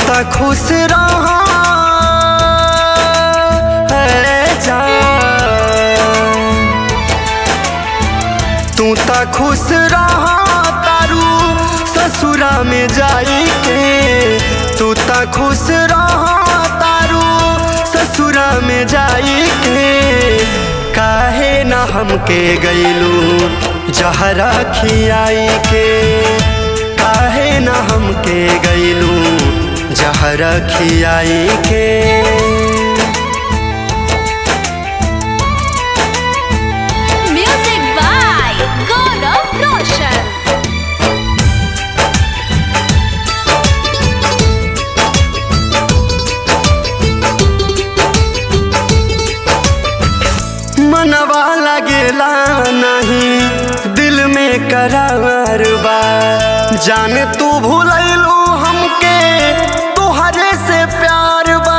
त खुश रहा है जान, तू त खुश रहा तारू ससुरा में जाई के, तू त खुश रहा तारू ससुरा में जाई के। काहे ना हमके गइलू जहरा खियाई के, काहे ना हमके गइलू जहरा खियाई के। Music by Gaurav Roshan. मनवा लगेला नहीं दिल में करार बा, जान तू भूलैलू हमके तोहरे से प्यार बा।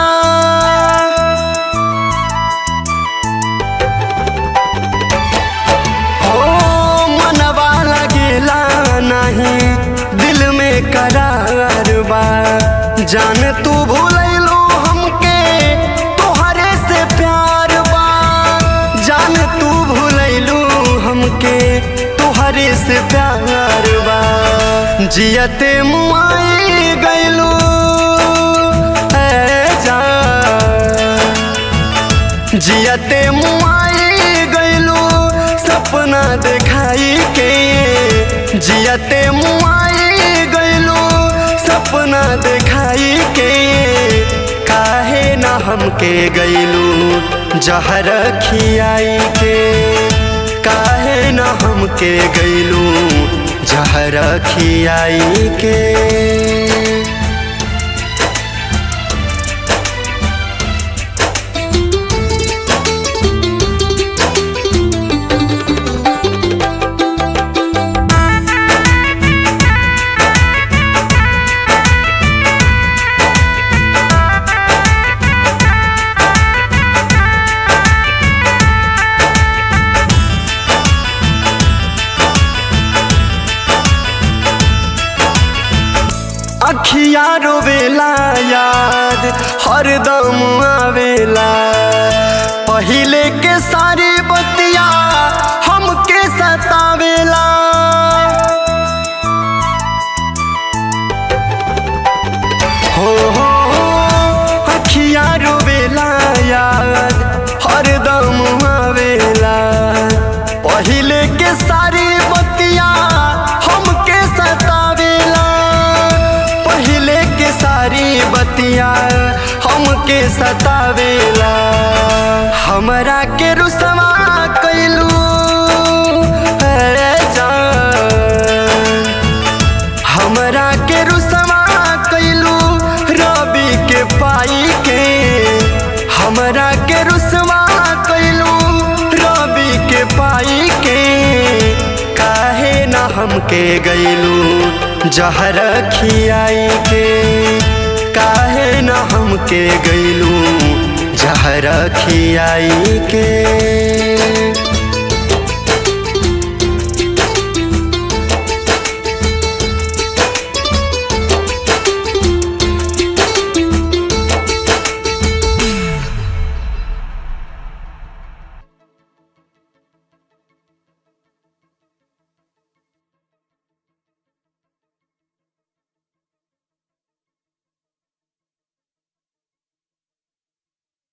ओ मनवा लगेला नहीं दिल में करार बा, जान तू भूलैलू हमके तोहरे से प्यार बा। जान तू भूलैलू हमके तोहरे से प्यार बा। जियते मुआई गइलू है जान, जियते मुआई गइलू सपना देखाई के, जियते मुआई गइलू सपना देखाई के। काहे ना हमके गइलू जहर खियाई के, काहे ना हमके गइलू जहर खियाई के। अखिया रोवेला याद हरदम आवेला, पहिले के सारी बतिया हमके सतावेला। हो अखिया रोवेला याद हरदम आवेला, पहिले के सारी बतिया हमके सतावेला। पहिले के सारी बतिया हमके सतावेला, हमरा के रुसवा कइलू है जान, हमरा के रुसवा कइलू रवि के पाई के, हमरा के रुसवा कइलू रवि के पाई के। काहे ना हमके गइलू जहर खियाई के, काहे ना हमके गइलू जहर खियाई के।